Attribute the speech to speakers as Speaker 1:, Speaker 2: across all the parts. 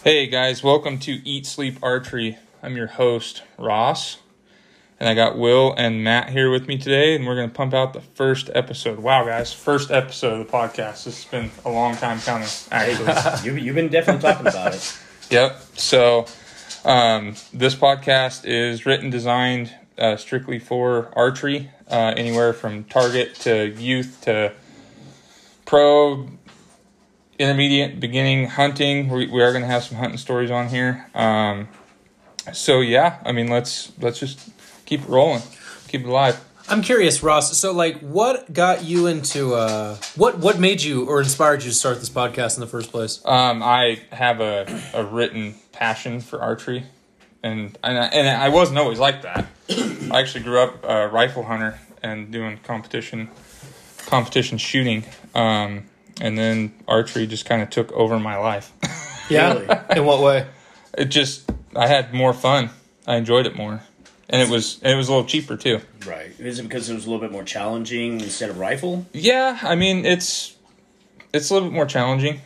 Speaker 1: Hey guys, welcome to Eat Sleep Archery. I'm your host, Ross, and I got Will and Matt here with me today, and we're going to pump out the first episode. Wow, guys, first episode of the podcast. This has been a long time coming, actually.
Speaker 2: You've been definitely talking about it.
Speaker 1: Yep. So this podcast is written, designed strictly for archery, anywhere from target to youth to pro, intermediate, beginning, hunting. We are going to have some hunting stories on here. So yeah, I mean, let's just keep it rolling, keep it alive.
Speaker 3: I'm curious, Ross. So, what got you into what made you or inspired you to start this podcast in the first place?
Speaker 1: I have a written passion for archery, and I wasn't always like that. I actually grew up a rifle hunter and doing competition shooting. And then archery just kind of took over my life.
Speaker 3: Yeah?
Speaker 2: Really?
Speaker 3: In what way?
Speaker 1: I had more fun. I enjoyed it more. And it was a little cheaper too.
Speaker 2: Right. Is it because it was a little bit more challenging instead of rifle?
Speaker 1: Yeah, I mean, it's a little bit more challenging.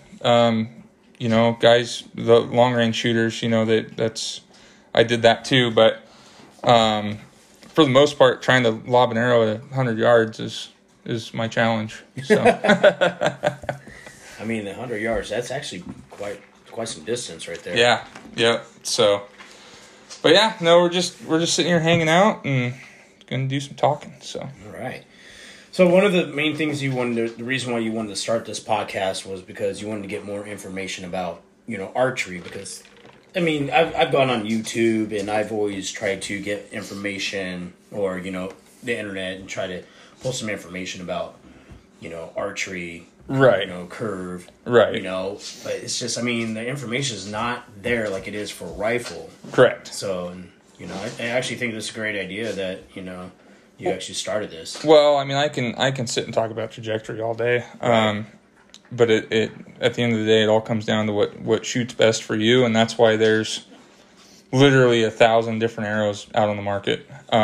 Speaker 1: Guys, the long range shooters, I did that too, but for the most part, trying to lob an arrow at 100 yards is my challenge. So
Speaker 2: I mean, the 100 yards, that's actually quite some distance right there.
Speaker 1: Yeah. So, but yeah, no, we're just sitting here hanging out and gonna do some talking. So,
Speaker 2: all right. So one of the main things the reason why you wanted to start this podcast was because you wanted to get more information about, archery. Because, I mean, I've gone on YouTube and I've always tried to get information or the internet and try to pull some information about, archery,
Speaker 1: right,
Speaker 2: curve,
Speaker 1: right,
Speaker 2: but it's just, I mean, the information is not there like it is for rifle.
Speaker 1: Correct.
Speaker 2: So, I actually think this is a great idea that, you actually started this.
Speaker 1: Well, I mean, I can sit and talk about trajectory all day.
Speaker 2: Right.
Speaker 1: But it at the end of the day, it all comes down to what shoots best for you, and that's why there's literally 1,000 different arrows out on the market,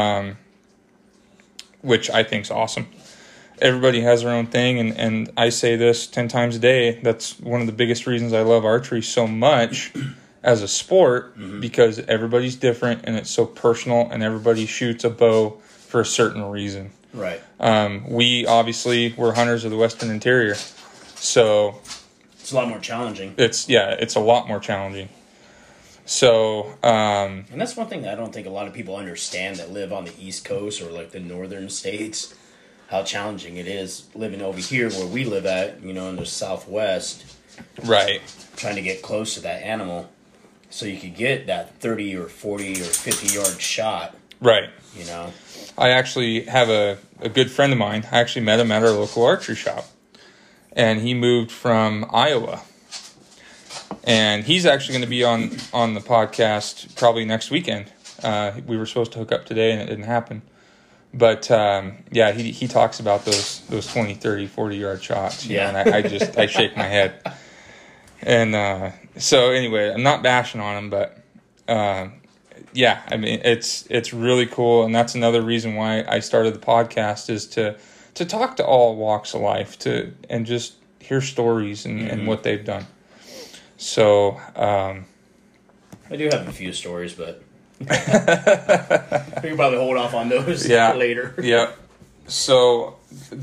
Speaker 1: which I think is awesome. Everybody has their own thing, and I say this 10 times a day. That's one of the biggest reasons I love archery so much as a sport, because everybody's different, and it's so personal, and everybody shoots a bow for a certain reason.
Speaker 2: Right.
Speaker 1: We obviously were hunters of the Western Interior, so
Speaker 2: it's a lot more challenging.
Speaker 1: It's a lot more challenging. So,
Speaker 2: and that's one thing that I don't think a lot of people understand that live on the East Coast or like the northern states, how challenging it is living over here where we live at, in the Southwest.
Speaker 1: Right.
Speaker 2: Trying to get close to that animal so you could get that 30 or 40 or 50 yard shot.
Speaker 1: Right.
Speaker 2: I
Speaker 1: actually have a good friend of mine. I actually met him at our local archery shop. And he moved from Iowa. And he's actually going to be on the podcast probably next weekend. We were supposed to hook up today, and it didn't happen. But, he talks about those 20, 30, 40-yard shots. And I shake my head. And so, anyway, I'm not bashing on him, but, I mean, it's really cool. And that's another reason why I started the podcast, is to talk to all walks of life, and just hear stories and what they've done. So, I
Speaker 2: do have a few stories, but we can probably hold off on those later.
Speaker 1: Yeah. So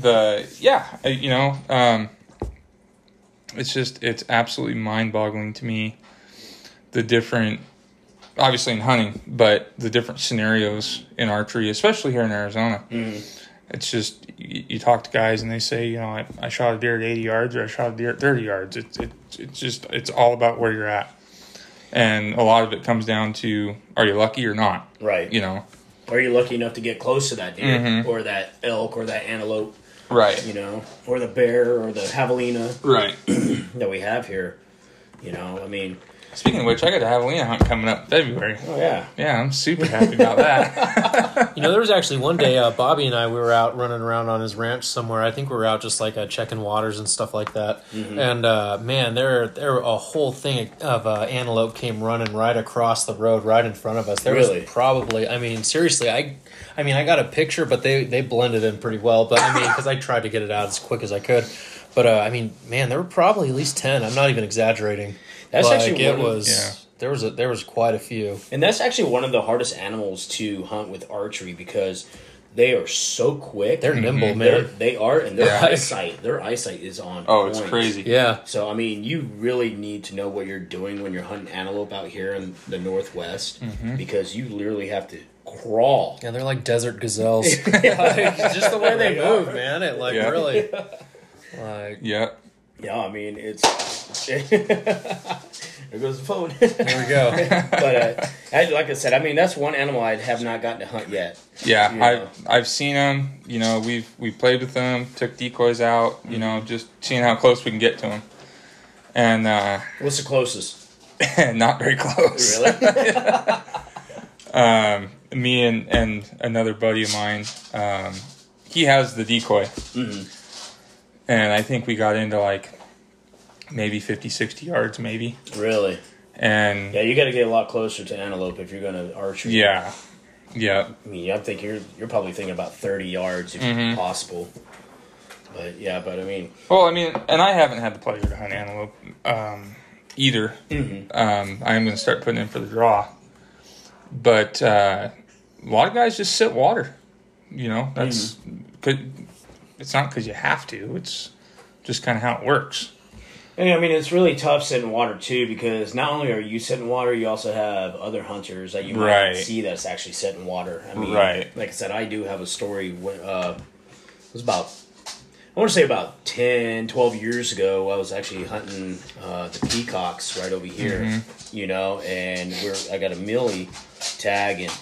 Speaker 1: it's absolutely mind-boggling to me, the different, obviously in hunting, but the different scenarios in archery, especially here in Arizona. It's just, you talk to guys and they say, I shot a deer at 80 yards or I shot a deer at 30 yards. It's all about where you're at. And a lot of it comes down to, are you lucky or not?
Speaker 2: Right. Are you lucky enough to get close to that deer or that elk or that antelope?
Speaker 1: Right.
Speaker 2: Or the bear or the javelina.
Speaker 1: Right.
Speaker 2: that we have here. I mean,
Speaker 1: speaking of which, I got a javelina hunt coming up in February.
Speaker 2: Oh, yeah.
Speaker 1: Yeah, I'm super happy about that.
Speaker 3: There was actually one day, Bobby and I, we were out running around on his ranch somewhere. I think we were out just checking waters and stuff like that. And, man, there a whole thing of antelope came running right across the road, right in front of us. There was probably, I mean, seriously, I got a picture, but they blended in pretty well. But, I mean, because I tried to get it out as quick as I could. But I mean, man, there were probably at least 10. I'm not even exaggerating.
Speaker 2: That's
Speaker 3: like,
Speaker 2: actually
Speaker 3: it
Speaker 2: one of-
Speaker 3: was.
Speaker 1: Yeah.
Speaker 3: There was quite a few.
Speaker 2: And that's actually one of the hardest animals to hunt with archery because they are so quick.
Speaker 3: They're nimble,
Speaker 2: They're-
Speaker 3: man.
Speaker 2: They are, and their
Speaker 1: Yeah.
Speaker 2: eyesight is on.
Speaker 1: Oh, it's
Speaker 2: point.
Speaker 1: crazy.
Speaker 3: Yeah.
Speaker 2: So I mean, you really need to know what you're doing when you're hunting antelope out here in the Northwest because you literally have to crawl.
Speaker 3: Yeah, they're like desert gazelles. Like, just the way they move, man. It like
Speaker 1: Yeah.
Speaker 3: really. Like
Speaker 1: Yeah.
Speaker 2: Yeah, I mean it's. There goes the phone.
Speaker 3: there we go.
Speaker 2: But like I said, I mean that's one animal I have not gotten to hunt yet.
Speaker 1: Yeah,
Speaker 2: Yeah.
Speaker 1: I've seen them. You know, we played with them, took decoys out. You know, just seeing how close we can get to them, and
Speaker 2: What's the closest?
Speaker 1: not very close.
Speaker 2: Really?
Speaker 1: Me and another buddy of mine, he has the decoy, and I think we got into like maybe 50, 60 yards, maybe,
Speaker 2: Really?
Speaker 1: and
Speaker 2: Yeah, you got to get a lot closer to antelope if you're going to archery.
Speaker 1: yeah.
Speaker 2: I mean, I'm thinking you're probably thinking about 30 yards if possible. But yeah, but I mean,
Speaker 1: Well, I mean, and I haven't had the pleasure to hunt antelope either. I'm going to start putting in for the draw, but a lot of guys just sit water. You know, that's it's not because you have to. It's just kind of how it works.
Speaker 2: and I mean, it's really tough sitting water too because not only are you sitting water, you also have other hunters that you might
Speaker 1: Right.
Speaker 2: see that's actually sitting water. I mean,
Speaker 1: Right.
Speaker 2: like I said, I do have a story. When, it was about, I want to say about 10, 12 years ago. I was actually hunting the peacocks right over here, you know, and I got a mealy tag and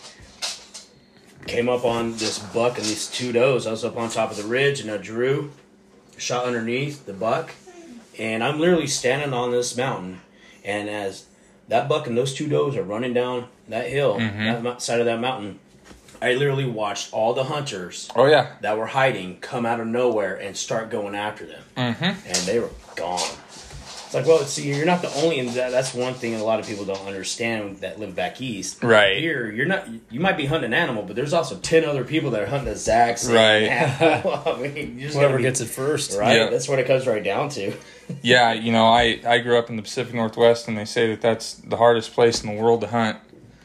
Speaker 2: came up on this buck and these two does. I was up on top of the ridge and I drew, shot underneath the buck. And I'm literally standing on this mountain, and as that buck and those two does are running down that hill, that side of that mountain, I literally watched all the hunters
Speaker 1: Oh yeah,
Speaker 2: that were hiding come out of nowhere and start going after them. And they were gone. It's like, well, see, you're not the only, and that's one thing a lot of people don't understand that live back east.
Speaker 1: Right.
Speaker 2: Here, you're not, you might be hunting an animal, but there's also 10 other people that are hunting the exact same
Speaker 1: Right.
Speaker 2: animal. I mean, you just
Speaker 3: Whoever
Speaker 2: gotta be-
Speaker 3: gets it first.
Speaker 2: Right?
Speaker 1: Yeah.
Speaker 2: That's what it comes right down to.
Speaker 1: yeah. You know, I grew up in the Pacific Northwest, and they say that that's the hardest place in the world to hunt.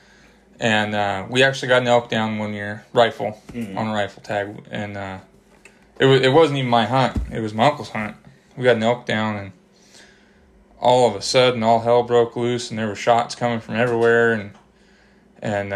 Speaker 1: And we actually got an elk down one year, rifle on a rifle tag, and it wasn't even my hunt; it was my uncle's hunt. We got an elk down, and all of a sudden, all hell broke loose, and there were shots coming from everywhere, and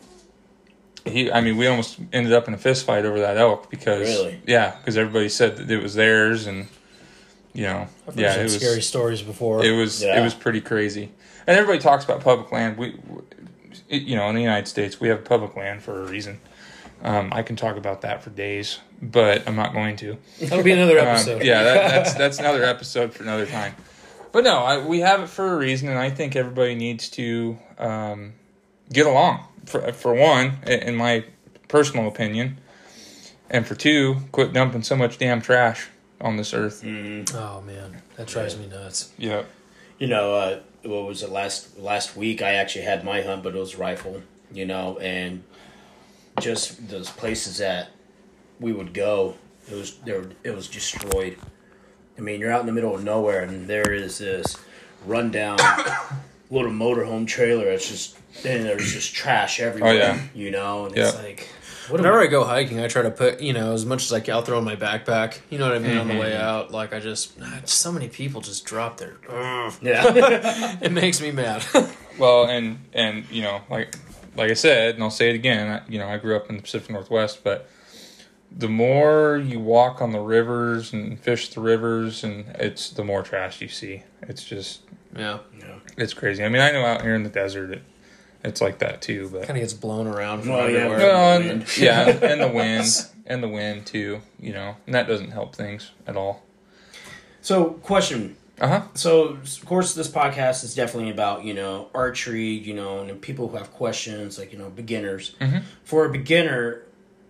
Speaker 1: we almost ended up in a fist fight over that elk because because everybody said that it was theirs, and you know,
Speaker 3: I've heard some scary stories before.
Speaker 1: it was pretty crazy. And everybody talks about public land. You know, in the United States, we have public land for a reason. I can talk about that for days, but I'm not going to.
Speaker 3: That'll be another episode.
Speaker 1: That's another episode for another time. But no, we have it for a reason, and I think everybody needs to get along. For one, in my personal opinion, and for two, quit dumping so much damn trash on this earth.
Speaker 3: Oh man, that drives me nuts.
Speaker 1: Yeah.
Speaker 2: You know, what was it last week? I actually had my hunt, but it was rifle. You know, and just those places that we would go, it was destroyed. I mean, you're out in the middle of nowhere, and there is this rundown little motorhome trailer. It's just, and there's just trash everywhere.
Speaker 1: Oh, yeah.
Speaker 2: You know, and it's like,
Speaker 3: Whenever I go hiking, I try to put, as much as I can, I'll throw in my backpack. You know what I mean? On the way out, like just so many people just drop their.
Speaker 2: yeah.
Speaker 3: It makes me mad.
Speaker 1: Well, and you know, like I said, and I'll say it again. I grew up in the Pacific Northwest, but the more you walk on the rivers and fish the rivers, and it's the more trash you see. It's just it's crazy. I mean, I know out here in the desert, it's like that too, but
Speaker 3: Kind of gets blown around from
Speaker 2: Well, yeah.
Speaker 3: everywhere.
Speaker 1: well,
Speaker 2: Wind.
Speaker 1: and the wind too. You know, and that doesn't help things at all.
Speaker 2: So, question.
Speaker 1: Uh-huh.
Speaker 2: So, of course, this podcast is definitely about, archery, and people who have questions, like, beginners.
Speaker 1: Mm-hmm.
Speaker 2: For a beginner,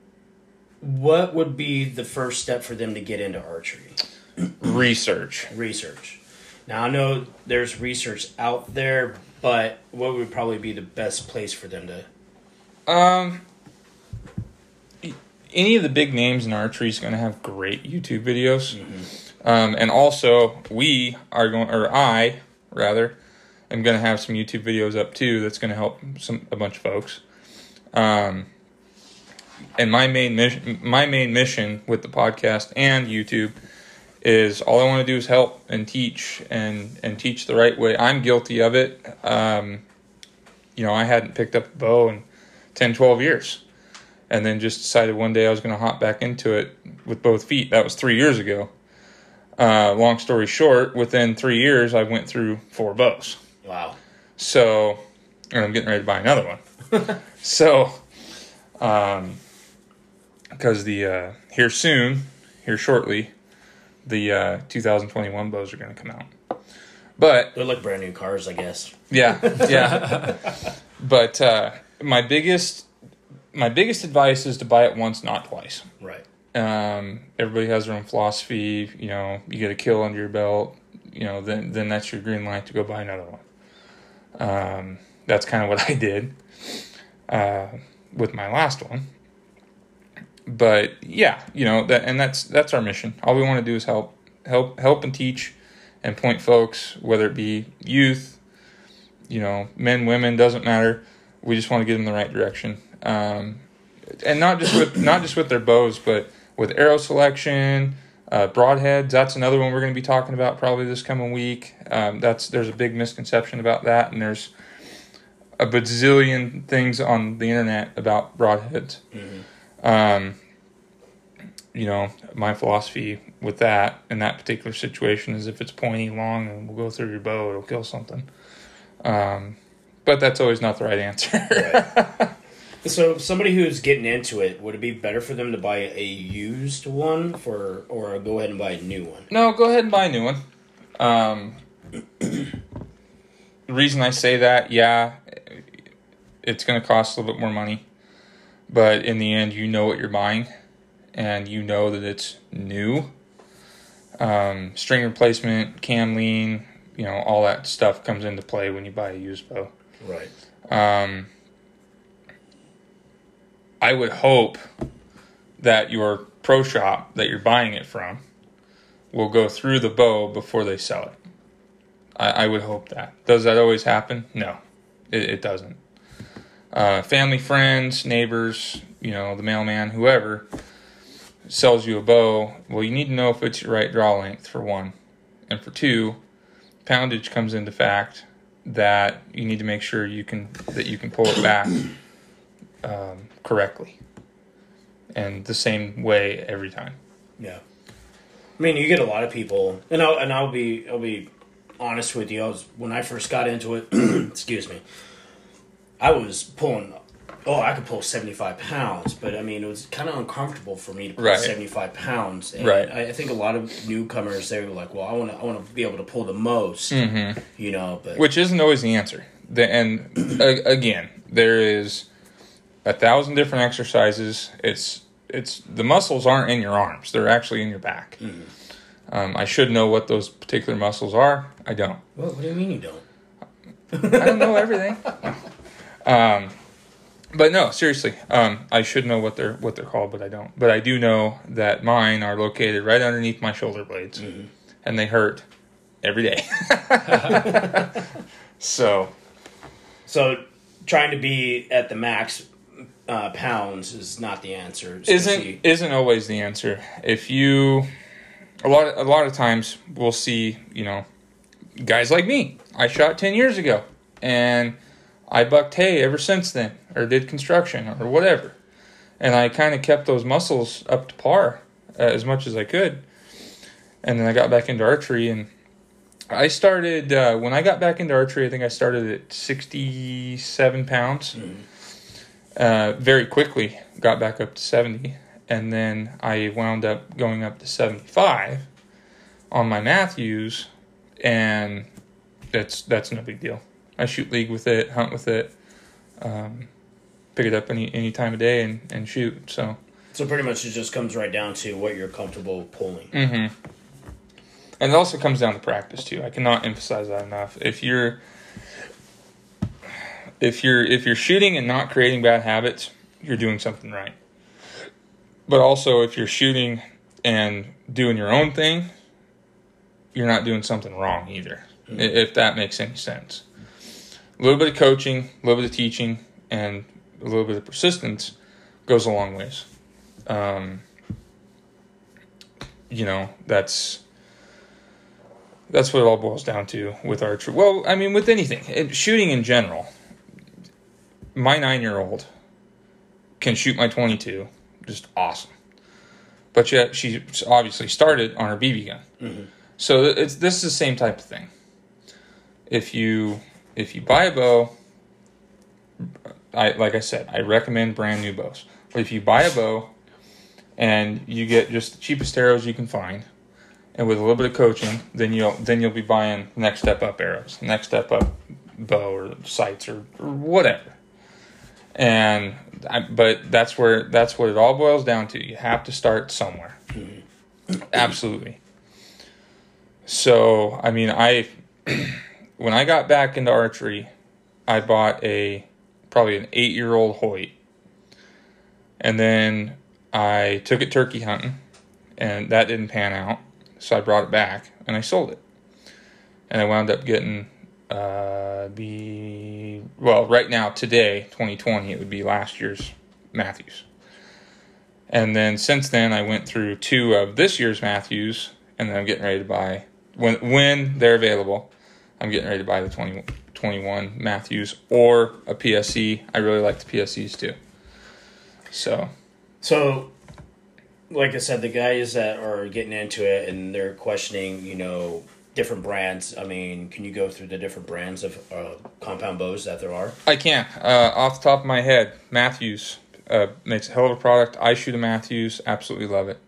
Speaker 2: what would be the first step for them to get into archery?
Speaker 1: Research.
Speaker 2: Research. Now, I know there's research out there, but what would probably be the best place for them to...
Speaker 1: Any of the big names in archery is going to have great YouTube videos. And also, I am going to have some YouTube videos up too that's going to help a bunch of folks. And my main mission with the podcast and YouTube is all I want to do is help and teach and teach the right way. I'm guilty of it. I hadn't picked up a bow in 10, 12 years. And then just decided one day I was going to hop back into it with both feet. That was 3 years ago. Long story short, within 3 years, I went through 4 bows.
Speaker 2: Wow.
Speaker 1: So, and I'm getting ready to buy another one. So, because here shortly, the 2021 bows are going to come out. But
Speaker 2: they're like brand new cars, I guess.
Speaker 1: Yeah. But my biggest advice is to buy it once, not twice.
Speaker 2: Right.
Speaker 1: Everybody has their own philosophy. You get a kill under your belt. Then that's your green light to go buy another one. That's kind of what I did with my last one. But yeah, that's our mission. All we want to do is help and teach and point folks, whether it be youth, men, women, doesn't matter. We just want to get them in the right direction. And not just with their bows, but with arrow selection, broadheads. That's another one we're going to be talking about probably this coming week. There's a big misconception about that, and there's a bazillion things on the internet about broadheads. Mm-hmm. My philosophy with that in that particular situation is if it's pointy, long, and will go through your bow, it'll kill something. But that's always not the right answer.
Speaker 2: Right. So somebody who's getting into it, would it be better for them to buy a used one or go ahead and buy a new one?
Speaker 1: No, go ahead and buy a new one. The reason I say that, it's going to cost a little bit more money. But in the end, you know what you're buying. And you know that it's new. String replacement, cam lean, all that stuff comes into play when you buy a used bow.
Speaker 2: Right.
Speaker 1: I would hope that your pro shop that you're buying it from will go through the bow before they sell it. I would hope that. Does that always happen? No, it doesn't. Family, friends, neighbors, the mailman, whoever sells you a bow, well, you need to know if it's your right draw length, for one. And for two, poundage comes into fact that you need to make sure you can pull it back correctly and the same way every time.
Speaker 2: Yeah, I mean, you get a lot of people, and I'll be honest with you. When I first got into it, excuse me, I was pulling. I could pull 75 pounds, but I mean, it was kind of uncomfortable for me to pull 75 pounds. And I think a lot of newcomers, they were like, well, I want to be able to pull the most, but
Speaker 1: which isn't always the answer. Again, there is 1,000 different exercises. It's the muscles aren't in your arms; they're actually in your back. Mm-hmm. I should know what those particular muscles are. I don't.
Speaker 2: Well, what do you mean you don't?
Speaker 1: I don't know everything. But no, seriously, I should know what they're called, but I don't. But I do know that mine are located right underneath my shoulder blades, mm-hmm. and they hurt every day. So
Speaker 2: trying to be at the max pounds is not the answer.
Speaker 1: Isn't always the answer. If you a lot of times we'll see, guys like me. I shot 10 years ago, and I bucked hay ever since then, or did construction, or whatever. And I kind of kept those muscles up to par as much as I could. And then I got back into archery, and I started, when I got back into archery, I think I started at 67 pounds. Mm-hmm. Very quickly got back up to 70. And then I wound up going up to 75 on my Matthews, and that's no big deal. I shoot league with it, hunt with it, pick it up any time of day and shoot. So
Speaker 2: pretty much it just comes right down to what you're comfortable pulling.
Speaker 1: Mm-hmm. And it also comes down to practice too. I cannot emphasize that enough. If you're shooting and not creating bad habits, you're doing something right. But also if you're shooting and doing your own thing you're not doing something wrong either, if that makes any sense. A little bit of coaching, a little bit of teaching, and a little bit of persistence goes a long ways. That's what it all boils down to with archery. Well, I mean, with anything, shooting in general. My 9-year-old can shoot my .22, just awesome. But yet she obviously started on her BB gun. Mm-hmm. So this is the same type of thing. If you buy a bow, like I said, I recommend brand new bows. But if you buy a bow and you get just the cheapest arrows you can find, and with a little bit of coaching, then you'll be buying next step up arrows, next step up bow or sights or whatever. But that's what it all boils down to. You have to start somewhere. Mm-hmm. Absolutely. So I mean, when I got back into archery, I bought probably an 8-year-old Hoyt, and then I took it turkey hunting, and that didn't pan out. So I brought it back and I sold it, and I wound up getting right now today 2020 it would be last year's Matthews, and then since then I went through 2 of this year's Matthews, and then I'm getting ready to buy when they're available. I'm getting ready to buy the 2021 Matthews or a PSE. I really like the PSEs too. So.
Speaker 2: Like I said, the guys that are getting into it and they're questioning, different brands. I mean, can you go through the different brands of compound bows that there are?
Speaker 1: I can. Off the top of my head, Matthews makes a hell of a product. I shoot a Matthews. Absolutely love it.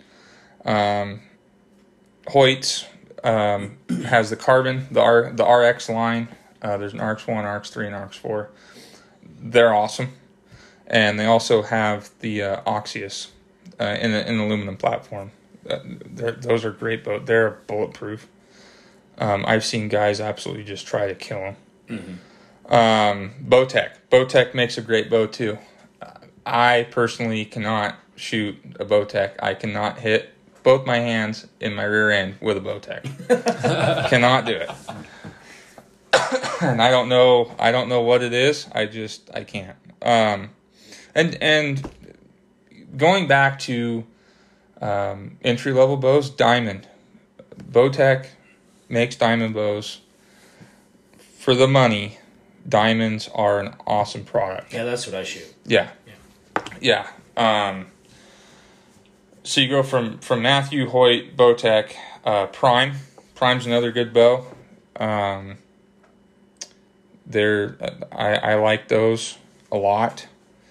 Speaker 1: Hoyt's has the carbon, the RX line. There's an RX1, RX3, and RX4. They're awesome. And they also have the Oxyus. In an aluminum platform. Those are great bows. They're bulletproof. I've seen guys absolutely just try to kill them. Mm-hmm. Bowtech makes a great bow too. I personally cannot shoot a Bowtech. I cannot hit both my hands in my rear end with a Bowtech. Cannot do it. And I don't know what it is. I can't. And going back to entry-level bows, Diamond. Bowtech makes diamond bows. For the money, diamonds are an awesome product.
Speaker 2: Yeah, that's what I shoot.
Speaker 1: Yeah. So you go from Matthew, Hoyt, Bowtech, Prime. Prime's another good bow. I like those a lot.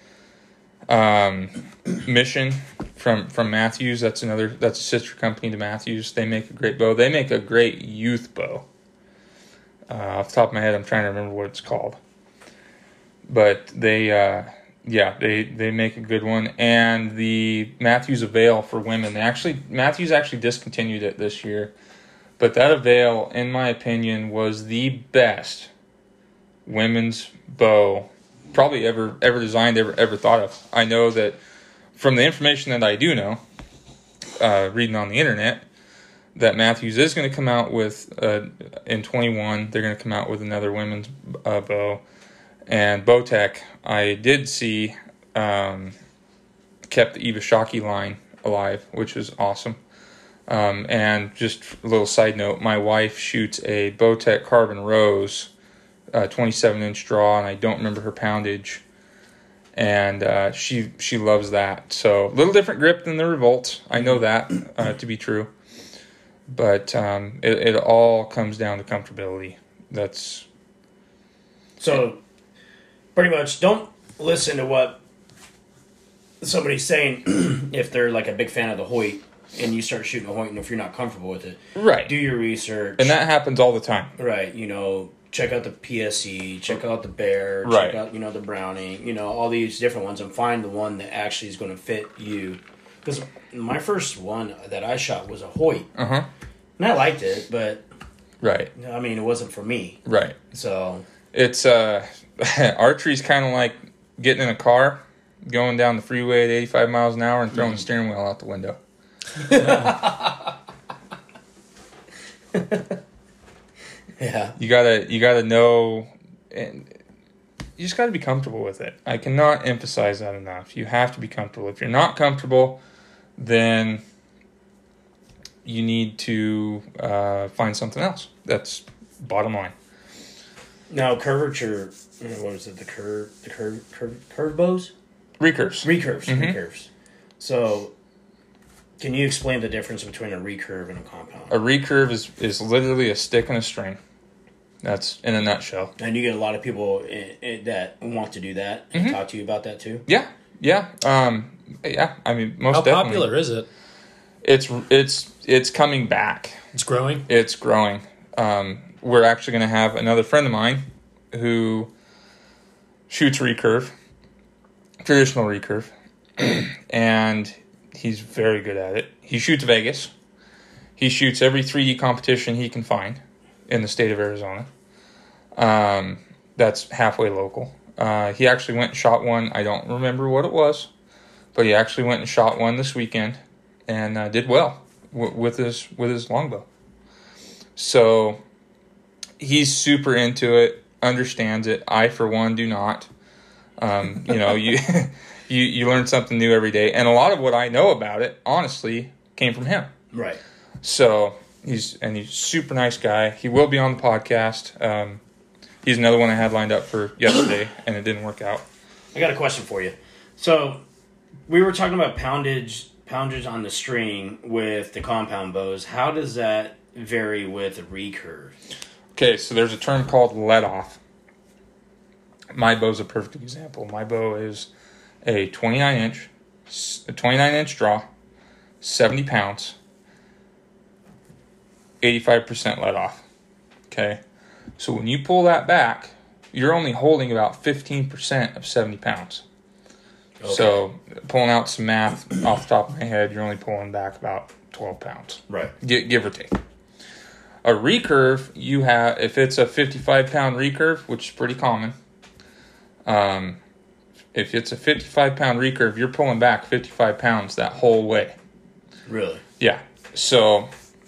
Speaker 1: Mission from Matthews, that's a sister company to Matthews. They make a great bow. They make a great youth bow. Off the top of my head, I'm trying to remember what it's called. But they make a good one. And the Matthews Avail for women, Matthews actually discontinued it this year. But that Avail, in my opinion, was the best women's bow probably ever designed, ever thought of. I know that from the information that I do know, reading on the internet, that Matthews is going to come out with, in 21, they're going to come out with another women's bow. And Bowtech, I did see, kept the Eva Shockey line alive, which was awesome. And just a little side note, my wife shoots a Bowtech Carbon Rose 27-inch draw, and I don't remember her poundage, and she loves that. So a little different grip than the Revolt. I know that to be true, but it all comes down to comfortability. That's
Speaker 2: so pretty much. Don't listen to what somebody's saying if they're like a big fan of the Hoyt and you start shooting a Hoyt, and if you're not comfortable with it,
Speaker 1: right?
Speaker 2: Do your research,
Speaker 1: and that happens all the time,
Speaker 2: right? Check out the PSE, check out the Bear,
Speaker 1: right.
Speaker 2: Check out, the Browning, all these different ones, and find the one that actually is going to fit you. Because my first one that I shot was a Hoyt.
Speaker 1: Uh-huh.
Speaker 2: And I liked it, but...
Speaker 1: Right.
Speaker 2: I mean, it wasn't for me.
Speaker 1: Right.
Speaker 2: So...
Speaker 1: It's, archery's kind of like getting in a car, going down the freeway at 85 miles an hour and throwing the steering wheel out the window.
Speaker 2: Yeah.
Speaker 1: You gotta know, and you just gotta be comfortable with it. I cannot emphasize that enough. You have to be comfortable. If you're not comfortable, then you need to find something else. That's bottom line.
Speaker 2: Now, curvature, what was it? The curve bows?
Speaker 1: Recurves.
Speaker 2: Recurves. So, can you explain the difference between a recurve and a compound?
Speaker 1: A recurve is literally a stick and a string. That's in a nutshell.
Speaker 2: And you get a lot of people that want to do that and talk to you about that too.
Speaker 1: Yeah. I mean, most
Speaker 3: How
Speaker 1: definitely.
Speaker 3: popular is it?
Speaker 1: It's coming back.
Speaker 3: It's growing.
Speaker 1: It's growing. We're actually going to have another friend of mine who shoots recurve, traditional recurve, and he's very good at it. He shoots Vegas. He shoots every 3D competition he can find in the state of Arizona. That's halfway local. He actually went and shot one. I don't remember what it was, but he actually went and shot one this weekend and did well with his longbow. So he's super into it, understands it. I, for one, do not. You learn something new every day, and a lot of what I know about it, honestly, came from him.
Speaker 2: Right.
Speaker 1: So he's a super nice guy. He will be on the podcast. He's another one I had lined up for yesterday, and it didn't work out.
Speaker 2: I got a question for you. So we were talking about poundage on the string with the compound bows. How does that vary with a recurve?
Speaker 1: Okay, so there's a term called let off. My bow's a perfect example. My bow is a 29-inch draw, 70 pounds, 85% let off. Okay, so when you pull that back, you're only holding about 15% of 70 pounds. Okay. So pulling out some math off the top of my head, you're only pulling back about 12 pounds.
Speaker 2: Right.
Speaker 1: Give or take. A recurve, you have, if it's a 55-pound recurve, which is pretty common, if it's a 55-pound recurve, you're pulling back 55 pounds that whole way.
Speaker 2: Really?
Speaker 1: Yeah. So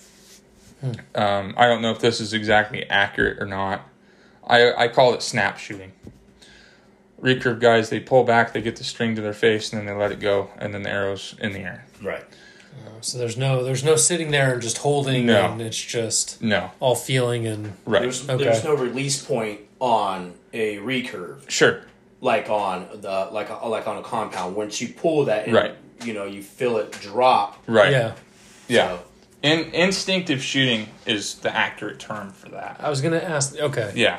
Speaker 1: I don't know if this is exactly accurate or not. I call it snap shooting. Recurve guys, they pull back, they get the string to their face, and then they let it go, and then the arrow's in the air.
Speaker 2: Right.
Speaker 3: So there's no sitting there and just holding,
Speaker 1: No.
Speaker 3: and it's just
Speaker 1: No.
Speaker 3: all feeling and
Speaker 1: Right.
Speaker 2: There's no release point on a recurve.
Speaker 1: Sure.
Speaker 2: Like on a compound. Once you pull that, and,
Speaker 1: Right.
Speaker 2: You feel it drop.
Speaker 1: Right.
Speaker 3: yeah.
Speaker 1: Yeah.
Speaker 2: So,
Speaker 1: Instinctive shooting is the accurate term for that.
Speaker 3: I was gonna ask. Okay.
Speaker 1: Yeah.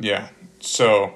Speaker 1: So,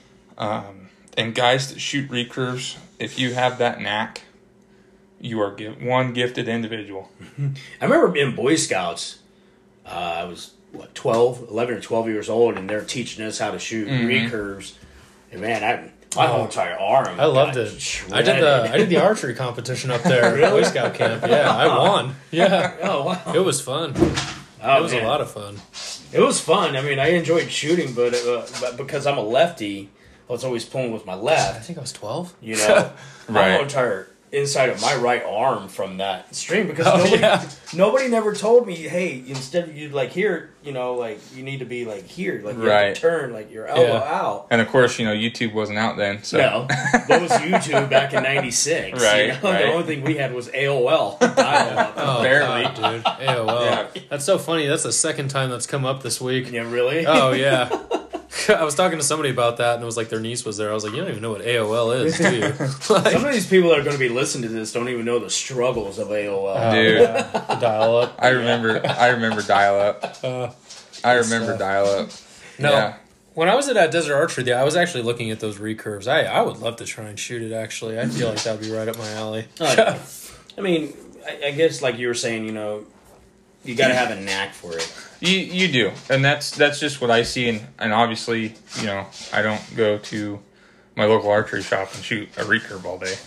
Speaker 1: and guys that shoot recurves, if you have that knack, you are one gifted individual.
Speaker 2: I remember being Boy Scouts. I was 11 or 12 years old, and they're teaching us how to shoot recurves. And man, my whole entire arm.
Speaker 3: I loved
Speaker 2: got
Speaker 3: it.
Speaker 2: shredded.
Speaker 3: I did the archery competition up there at Boy Scout camp. Yeah, I won. Yeah.
Speaker 2: Oh wow!
Speaker 3: It was fun.
Speaker 2: Oh,
Speaker 3: It was
Speaker 2: man.
Speaker 3: a lot of fun.
Speaker 2: It was fun. I mean, I enjoyed shooting, but because I'm a lefty, I was always pulling with my
Speaker 3: I
Speaker 2: left.
Speaker 3: think I was 12.
Speaker 2: My
Speaker 1: Right.
Speaker 2: whole entire inside of my right arm from that string because nobody never told me, hey, instead of you like here, you need to be like here, like you have
Speaker 1: Right.
Speaker 2: to turn like your elbow out.
Speaker 1: And of course, YouTube wasn't out then. So.
Speaker 2: No, that was YouTube back in '96.
Speaker 1: Right,
Speaker 2: The
Speaker 1: right.
Speaker 2: only thing we had was AOL dial-up.
Speaker 3: Oh,
Speaker 1: Barely.
Speaker 3: God, dude. AOL.
Speaker 1: Yeah.
Speaker 3: That's so funny. That's the second time that's come up this week.
Speaker 2: Yeah, really?
Speaker 3: Oh, yeah. I was talking to somebody about that, and it was like their niece was there. I was like, you don't even know what AOL is, do you?
Speaker 2: Some of these people that are going to be listening to this don't even know the struggles of AOL.
Speaker 1: Dude.
Speaker 3: The dial up.
Speaker 1: I remember dial up. I remember dial up.
Speaker 3: No.
Speaker 1: Yeah.
Speaker 3: When I was at that Desert Archery, I was actually looking at those recurves. I would love to try and shoot it, actually. I feel like that would be right up my alley.
Speaker 2: Oh, yeah. I mean, I guess like you were saying, you got to have a knack for it.
Speaker 1: You do, and that's just what I see, and obviously, I don't go to my local archery shop and shoot a recurve all day.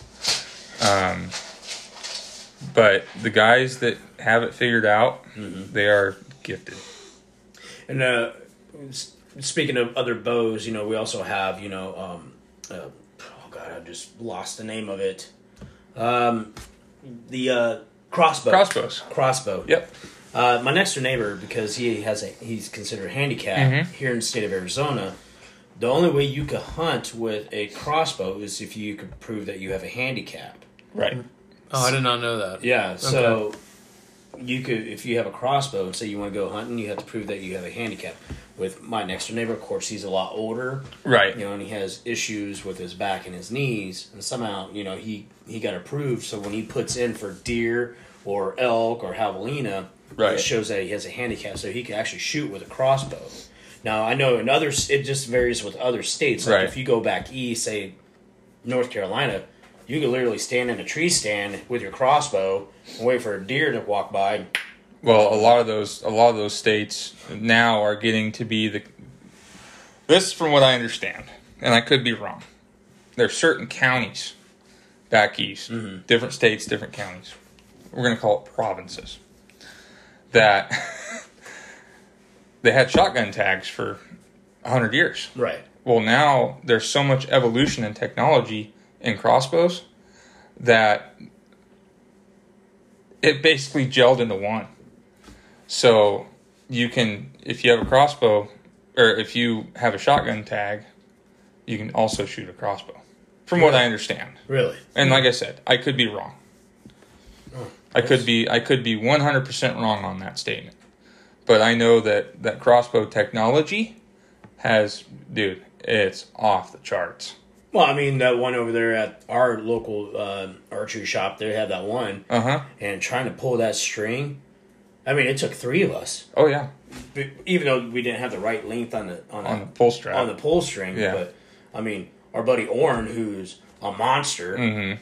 Speaker 1: But the guys that have it figured out, they are gifted.
Speaker 2: And speaking of other bows, we also have, oh God, I just lost the name of it. The crossbow.
Speaker 1: Crossbows.
Speaker 2: Crossbow.
Speaker 1: Yep.
Speaker 2: My next door neighbor, because he's considered handicapped here in the state of Arizona. The only way you could hunt with a crossbow is if you could prove that you have a handicap.
Speaker 1: Right.
Speaker 3: Oh, I did not know that.
Speaker 2: Yeah, so you could, if you have a crossbow and say you want to go hunting, you have to prove that you have a handicap. With my next door neighbor, of course, he's a lot older.
Speaker 1: Right.
Speaker 2: And he has issues with his back and his knees, and somehow, he got approved. So when he puts in for deer or elk or javelina, it shows that he has a handicap, so he can actually shoot with a crossbow. Now, I know in others, it just varies with other states. Like if you go back east, say North Carolina, you can literally stand in a tree stand with your crossbow and wait for a deer to walk by.
Speaker 1: Well, a lot of those states now are getting to be this is from what I understand, and I could be wrong. There's certain counties back east, different states, different counties. We're going to call it provinces. That they had shotgun tags for 100 years.
Speaker 2: Right.
Speaker 1: Well, now there's so much evolution in technology in crossbows that it basically gelled into one. So you can, if you have a crossbow, or if you have a shotgun tag, you can also shoot a crossbow. From what I understand.
Speaker 2: Really?
Speaker 1: And like I said, I could be wrong. I could be 100% wrong on that statement. But I know that crossbow technology it's off the charts.
Speaker 2: Well, I mean, that one over there at our local archery shop, they have that one. And trying to pull that string, I mean, it took 3 of us.
Speaker 1: Oh, yeah.
Speaker 2: Even though we didn't have the right length on the
Speaker 1: pull strap.
Speaker 2: On the pull string.
Speaker 1: Yeah.
Speaker 2: But, I mean, our buddy Orrin, who's a monster,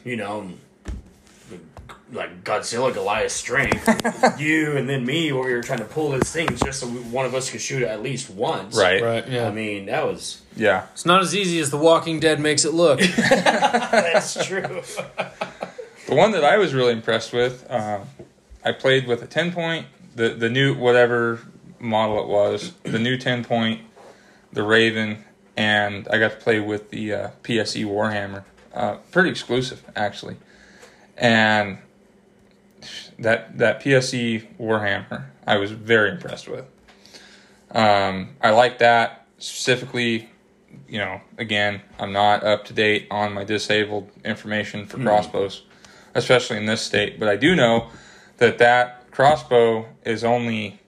Speaker 2: like Godzilla Goliath strength, you and then me, where we were trying to pull this thing just so one of us could shoot it at least once.
Speaker 1: Right,
Speaker 3: yeah.
Speaker 2: I mean, that was...
Speaker 1: Yeah.
Speaker 3: It's not as easy as The Walking Dead makes it look.
Speaker 2: That's true.
Speaker 1: The one that I was really impressed with, I played with a 10-point, the new, whatever model it was, the new 10-point, the Raven, and I got to play with the PSE Warhammer. Pretty exclusive, actually. And that PSE Warhammer, I was very impressed with. I like that specifically. Again, I'm not up to date on my disabled information for crossbows, especially in this state. But I do know that crossbow is only,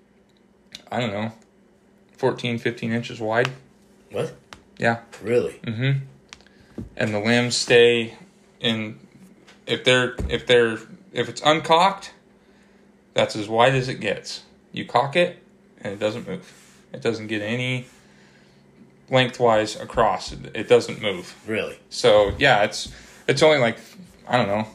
Speaker 1: 14, 15 inches wide.
Speaker 2: What?
Speaker 1: Yeah.
Speaker 2: Really?
Speaker 1: Mm-hmm. And the limbs stay in. If it's uncocked, that's as wide as it gets. You cock it, and it doesn't move. It doesn't get any lengthwise across. It doesn't move.
Speaker 2: Really?
Speaker 1: So yeah, it's only like, I don't know,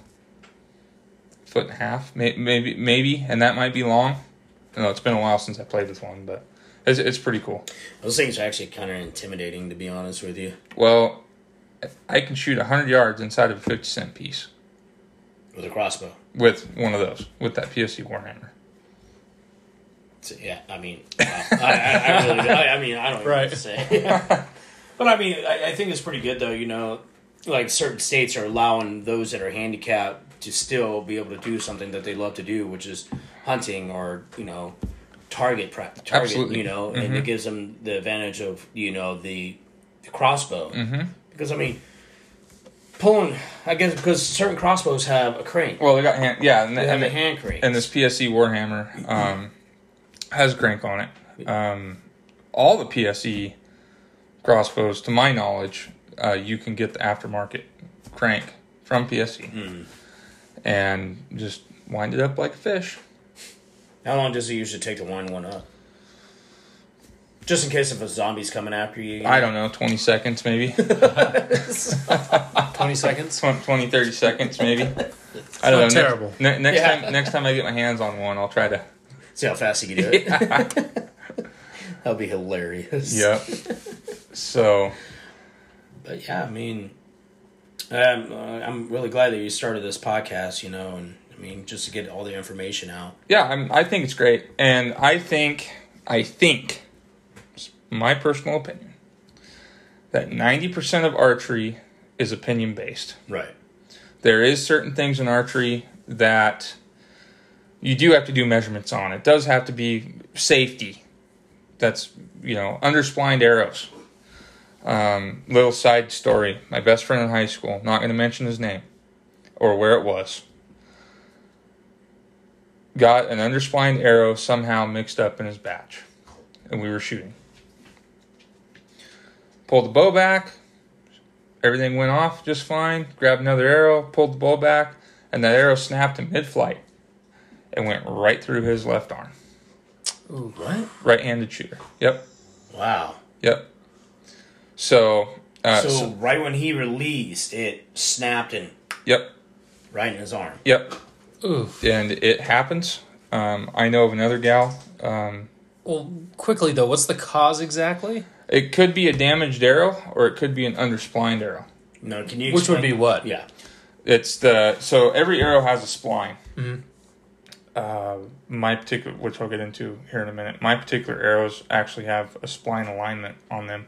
Speaker 1: 1.5 feet, maybe, and that might be long. I know it's been a while since I played with one, but it's pretty cool.
Speaker 2: Those things are actually kind of intimidating, to be honest with you.
Speaker 1: Well, I can shoot 100 yards inside of a 50-cent piece.
Speaker 2: With a crossbow.
Speaker 1: With one of those, with that PSE Warhammer.
Speaker 2: So, yeah, I mean, I really, I don't know what to say. But I mean, I think it's pretty good though. Like certain states are allowing those that are handicapped to still be able to do something that they love to do, which is hunting or target practice.
Speaker 1: Absolutely.
Speaker 2: And it gives them the advantage of the crossbow. Because I mean, pulling, I guess, because certain crossbows have a crank.
Speaker 1: Well, they got hand, yeah, and
Speaker 2: they have a hand crank.
Speaker 1: And this PSE Warhammer has a crank on it. All the PSE crossbows, to my knowledge, you can get the aftermarket crank from PSE and just wind it up like a fish.
Speaker 3: How long does it usually take to wind one up? Just in case if a zombie's coming after you.
Speaker 1: I don't know, 20 seconds maybe.
Speaker 3: 20 seconds?
Speaker 1: 20, 30 seconds maybe. I don't know.
Speaker 3: Terrible.
Speaker 1: Next time I get my hands on one, I'll try to
Speaker 2: see how fast you can do it. That'll be hilarious.
Speaker 1: Yep. So.
Speaker 2: But yeah, I mean, I'm really glad that you started this podcast, and I mean, just to get all the information out.
Speaker 1: Yeah, I think it's great. And I think, my personal opinion, that 90% of archery is opinion-based.
Speaker 2: Right.
Speaker 1: There is certain things in archery that you do have to do measurements on. It does have to be safety. That's, undersplined arrows. Little side story. My best friend in high school, not going to mention his name or where it was, got an undersplined arrow somehow mixed up in his batch. And we were shooting. Pulled the bow back. Everything went off just fine. Grabbed another arrow, pulled the bow back, and that arrow snapped in mid-flight. It went right through his left arm.
Speaker 2: Ooh, what?
Speaker 1: Right-handed shooter. Yep.
Speaker 2: Wow.
Speaker 1: Yep. So
Speaker 2: right when he released, it snapped and
Speaker 1: Yep.
Speaker 2: right in his arm.
Speaker 1: Yep.
Speaker 3: Ooh.
Speaker 1: And it happens. I know of another gal.
Speaker 3: Well, quickly though, what's the cause exactly?
Speaker 1: It could be a damaged arrow, or it could be an undersplined arrow.
Speaker 2: No, can you
Speaker 3: Which would
Speaker 2: explain?
Speaker 3: be what?
Speaker 2: Yeah.
Speaker 1: So every arrow has a spline.
Speaker 3: Mm-hmm.
Speaker 1: My particular, which I'll get into here in a minute, my particular arrows actually have a spline alignment on them.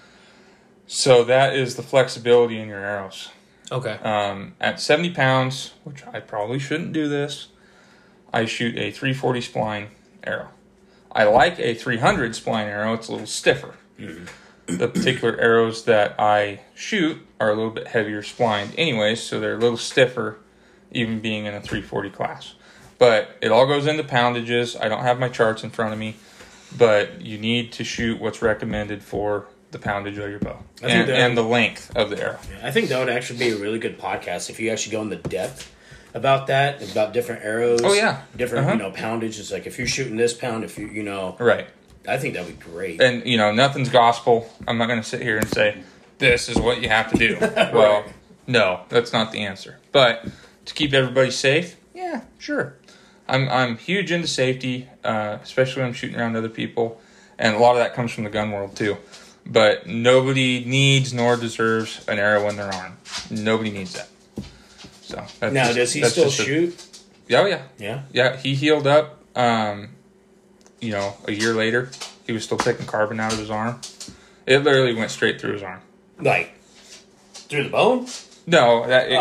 Speaker 1: So that is the flexibility in your arrows.
Speaker 3: Okay.
Speaker 1: At 70 pounds, which I probably shouldn't do this, I shoot a 340 spline arrow. I like a 300 spline arrow. It's a little stiffer. Mm-hmm. The particular arrows that I shoot are a little bit heavier splined anyways, so they're a little stiffer, even being in a 340 class. But it all goes into poundages. I don't have my charts in front of me, but you need to shoot what's recommended for the poundage of your bow and the length of the arrow.
Speaker 2: I think that would actually be a really good podcast if you actually go into depth about that, about different arrows.
Speaker 1: Oh, yeah.
Speaker 2: Different, poundage. It's like if you're shooting this pound, if you,
Speaker 1: Right.
Speaker 2: I think that would be great.
Speaker 1: And, nothing's gospel. I'm not going to sit here and say, this is what you have to do. Well, no, that's not the answer. But to keep everybody safe, yeah, sure. I'm huge into safety, especially when I'm shooting around other people. And a lot of that comes from the gun world, too. But nobody needs nor deserves an arrow in their arm. Nobody needs that. So
Speaker 2: now, does he still shoot?
Speaker 1: Oh, yeah.
Speaker 2: Yeah?
Speaker 1: Yeah, he healed up. A year later, he was still taking carbon out of his arm. It literally went straight through his arm.
Speaker 2: Like, through the bone?
Speaker 1: No,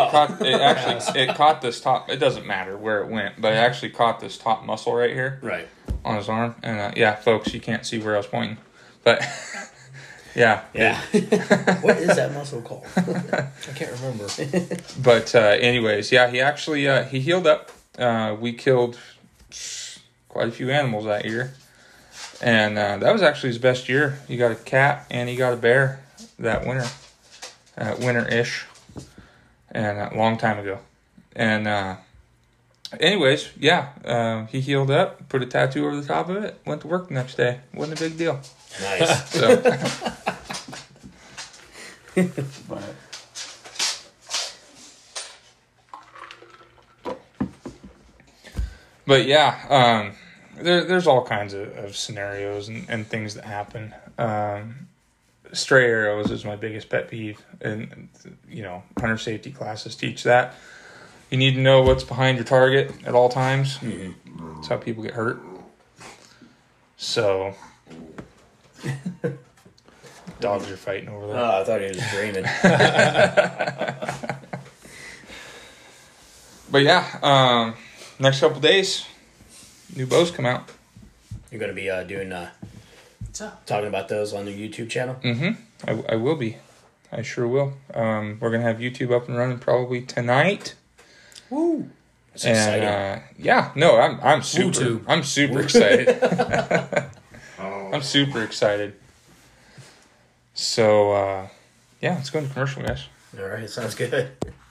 Speaker 1: it caught this top. It doesn't matter where it went, but it actually caught this top muscle right here,
Speaker 2: right
Speaker 1: on his arm. And folks, you can't see where I was pointing, but yeah.
Speaker 2: What is that muscle called?
Speaker 3: I can't remember.
Speaker 1: But anyways, he actually he healed up. We killed quite a few animals that year, and that was actually his best year. He got a cat and he got a bear that winter, winter-ish. And a long time ago. And anyways, he healed up, put a tattoo over the top of it, went to work the next day. Wasn't a big deal.
Speaker 2: Nice.
Speaker 1: So, but yeah, there's all kinds of scenarios and things that happen. Stray arrows is my biggest pet peeve, and hunter safety classes teach that. You need to know what's behind your target at all times. Mm-hmm. That's how people get hurt. So, dogs are fighting over there.
Speaker 2: Oh, I thought he was dreaming.
Speaker 1: But yeah, next couple days, new bows come out.
Speaker 2: You're going to be doing talking about those on the YouTube channel?
Speaker 1: Mm-hmm. I will be. I sure will. We're going to have YouTube up and running probably tonight.
Speaker 2: Woo! That's exciting.
Speaker 1: I'm super excited. I'm super excited. So, let's go into commercial, guys.
Speaker 2: All right, sounds good.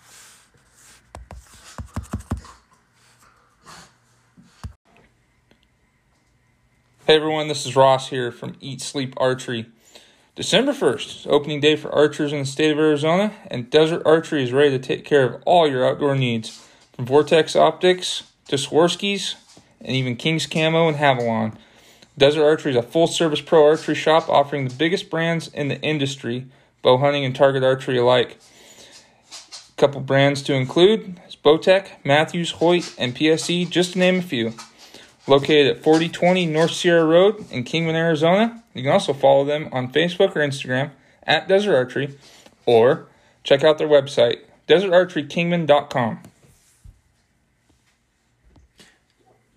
Speaker 1: Hey everyone, this is Ross here from Eat Sleep Archery. December 1st is opening day for archers in the state of Arizona, and Desert Archery is ready to take care of all your outdoor needs, from Vortex Optics to Swarovskis and even King's Camo and Havalon. Desert Archery is a full-service pro archery shop offering the biggest brands in the industry, bow hunting and target archery alike. A couple brands to include is Bowtech, Matthews, Hoyt, and PSE, just to name a few. Located at 4020 North Sierra Road in Kingman, Arizona. You can also follow them on Facebook or Instagram at Desert Archery, or check out their website, desertarcherykingman.com.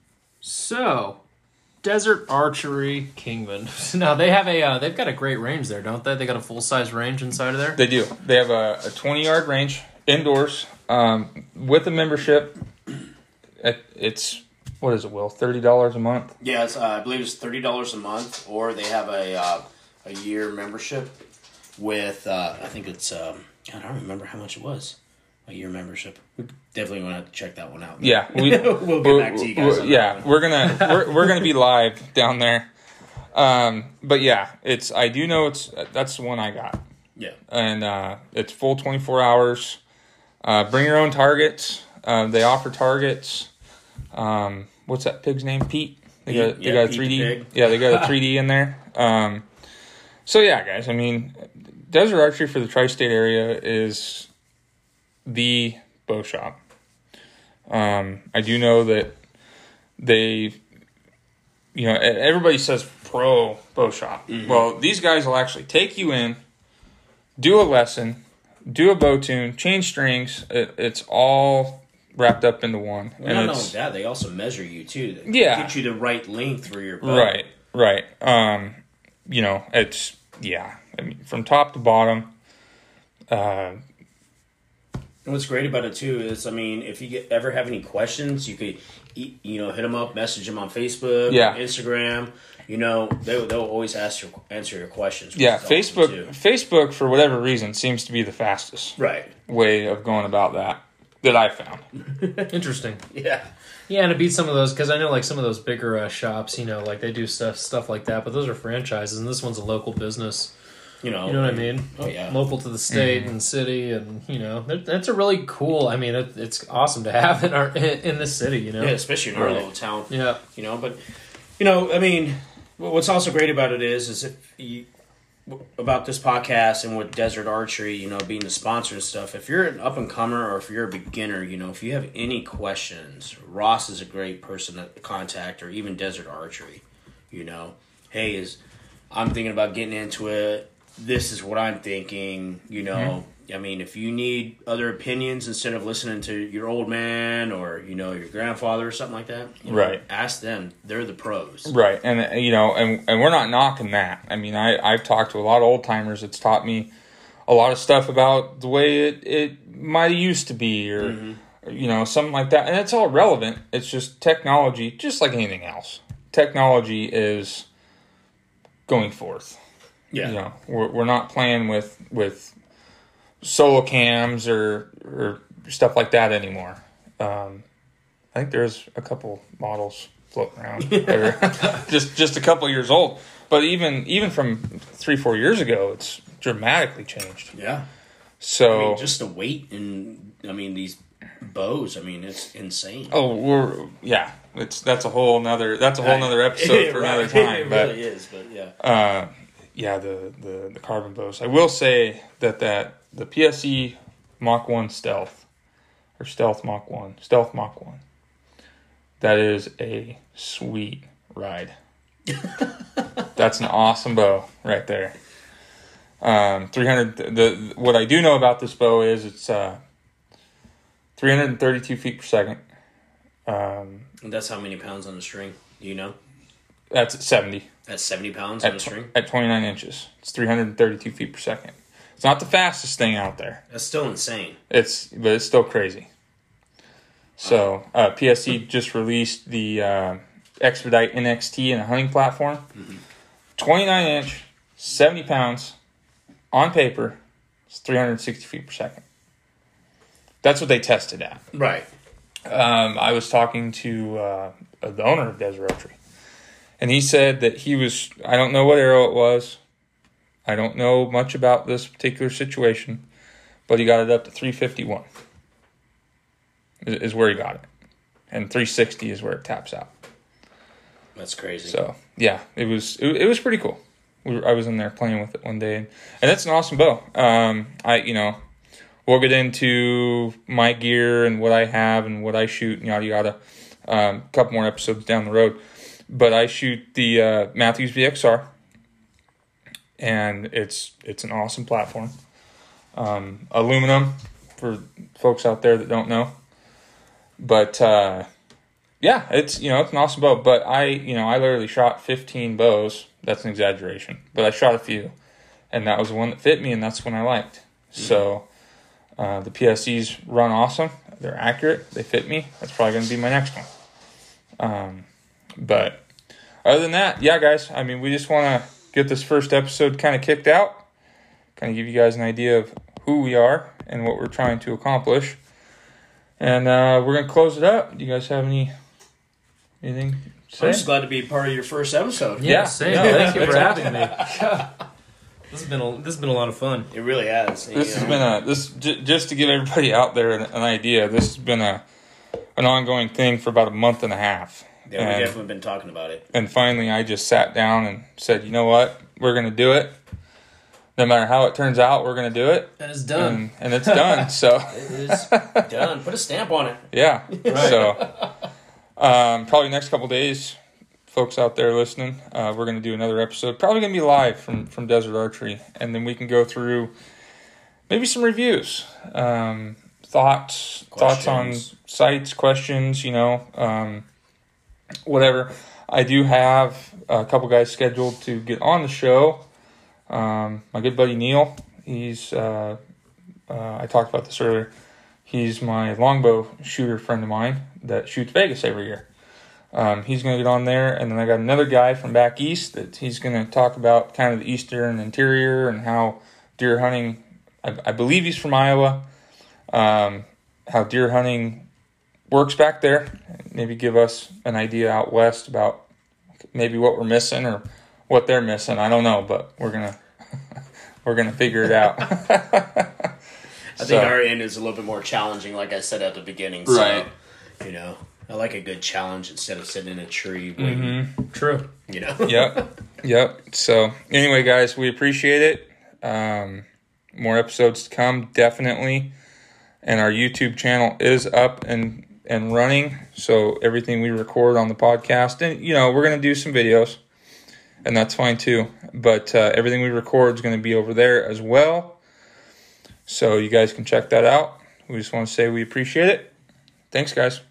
Speaker 3: So, Desert Archery Kingman. Now they have they've got a great range there, don't they? They got a full size range inside of there.
Speaker 1: They do. They have a 20-yard range indoors with a membership. It's what is it, Will? $30 a month.
Speaker 2: Yeah, I believe it's $30 a month, or they have a year membership with I think it's I don't remember how much it was. A year membership. We definitely want to have to check that one out.
Speaker 1: Yeah,
Speaker 2: we'll get back to you guys.
Speaker 1: We're gonna be live down there. But yeah, I do know that's the one I got.
Speaker 2: Yeah,
Speaker 1: and it's full 24 hours. Bring your own targets. They offer targets. What's that pig's name? Pete. They got a
Speaker 2: Pete
Speaker 1: 3D.
Speaker 2: the pig.
Speaker 1: Yeah, they got a 3D in there. So yeah, guys. I mean, Desert Archery for the tri-state area is the bow shop. I do know that they, everybody says pro bow shop. Mm-hmm. Well, these guys will actually take you in, do a lesson, do a bow tune, change strings. It's all wrapped up into one.
Speaker 2: Well, not only that, they also measure you too. They get you the right length for your bow.
Speaker 1: Right. It's I mean, from top to bottom.
Speaker 2: What's great about it too is, I mean, if you ever have any questions, you could, hit them up, message them on Facebook, Instagram. They'll always answer your questions.
Speaker 1: Yeah, Facebook for whatever reason seems to be the fastest way of going about that I found.
Speaker 3: Interesting.
Speaker 2: Yeah.
Speaker 3: Yeah, and it beats some of those, because I know like some of those bigger shops, like they do stuff like that, but those are franchises, and this one's a local business. You know what I mean?
Speaker 2: Oh, yeah.
Speaker 3: Local to the state and city, and, that's a really cool, I mean, it's awesome to have in this city,
Speaker 2: Yeah, especially in our little town.
Speaker 3: Yeah.
Speaker 2: But, I mean, what's also great about it is about this podcast and with Desert Archery, being the sponsor and stuff, if you're an up-and-comer or if you're a beginner, if you have any questions, Ross is a great person to contact, or even Desert Archery, hey, I'm thinking about getting into it. This is what I'm thinking, I mean, if you need other opinions instead of listening to your old man or, your grandfather or something like that, ask them. They're the pros.
Speaker 1: Right. And, and we're not knocking that. I mean, I've talked to a lot of old timers. It's taught me a lot of stuff about the way it might have used to be or, something like that. And it's all relevant. It's just technology, just like anything else. Technology is going forth.
Speaker 2: Yeah.
Speaker 1: We're not playing with solo cams or stuff like that anymore. I think there's a couple models floating around that are just a couple years old. But even from 3-4 years ago, it's dramatically changed.
Speaker 2: Yeah.
Speaker 1: So
Speaker 2: just the weight and these bows. I mean, it's insane.
Speaker 1: Oh, that's a whole nother episode for another time.
Speaker 2: It really is, but yeah.
Speaker 1: The carbon bows. I will say that the PSE Mach 1 Stealth, or Stealth Mach 1, that is a sweet ride. That's an awesome bow right there. 300. What I do know about this bow is it's 332 feet per second.
Speaker 2: And that's how many pounds on the string? Do you know?
Speaker 1: That's at 70.
Speaker 2: That's 70 pounds on the string?
Speaker 1: At 29 inches. It's 332 feet per second. It's not the fastest thing out there.
Speaker 2: That's still insane.
Speaker 1: But it's still crazy. So, PSE just released the Expedite NXT and a hunting platform. Mm-hmm. 29 inch, 70 pounds, on paper, it's 360 feet per second. That's what they tested at.
Speaker 2: Right.
Speaker 1: I was talking to the owner of Desert Archery. And he said that I don't know what arrow it was. I don't know much about this particular situation. But he got it up to 351 is where he got it. And 360 is where it taps out.
Speaker 2: That's crazy.
Speaker 1: So, yeah, it was pretty cool. I was in there playing with it one day. And it's an awesome bow. We'll get into my gear and what I have and what I shoot and yada yada. A couple more episodes down the road. But I shoot the Mathews VXR, and it's an awesome platform. Aluminum, for folks out there that don't know. But Yeah, it's it's an awesome bow. But I literally shot 15 bows. That's an exaggeration, but I shot a few, and that was the one that fit me, and that's the one I liked. So the PSEs run awesome. They're accurate. They fit me. That's probably going to be my next one. But other than that, yeah, guys. I mean, we just want to get this first episode kind of kicked out, kind of give you guys an idea of who we are and what we're trying to accomplish. And we're going to close it up. Do you guys have anything to say?
Speaker 2: I'm just glad to be part of your first episode.
Speaker 3: Yeah, same. Thank you for having me. This has been a lot of fun.
Speaker 2: It really has.
Speaker 1: This has been just to give everybody out there an idea. This has been an ongoing thing for about a month and a half.
Speaker 2: Yeah, we've definitely been talking about it.
Speaker 1: And finally, I just sat down and said, you know what? We're going to do it. No matter how it turns out, we're going to do it.
Speaker 3: And it's done.
Speaker 1: And it's done. So
Speaker 2: it is done. Put a stamp on it.
Speaker 1: Yeah. Right. So probably next couple days, folks out there listening, we're going to do another episode. Probably going to be live from Desert Archery. And then we can go through maybe some reviews, thoughts on sites, questions, whatever. I do have a couple guys scheduled to get on the show. My good buddy Neil, he's I talked about this earlier. He's my longbow shooter friend of mine that shoots Vegas every year. He's going to get on there, and then I got another guy from back east that he's going to talk about kind of the eastern interior and how deer hunting. I believe he's from Iowa. How deer hunting works back there. Maybe give us an idea out west about maybe what we're missing or what they're missing. I don't know, but we're gonna figure it out.
Speaker 2: I think our end is a little bit more challenging, like I said at the beginning. So,
Speaker 1: right.
Speaker 2: I like a good challenge instead of sitting in a tree waiting.
Speaker 1: Mm-hmm.
Speaker 3: True.
Speaker 1: Yep. So anyway, guys, we appreciate it. More episodes to come, definitely. And our YouTube channel is up and running. So everything we record on the podcast, and we're gonna do some videos. And that's fine too. But everything we record is going to be over there as well. So you guys can check that out. We just want to say we appreciate it. Thanks, guys.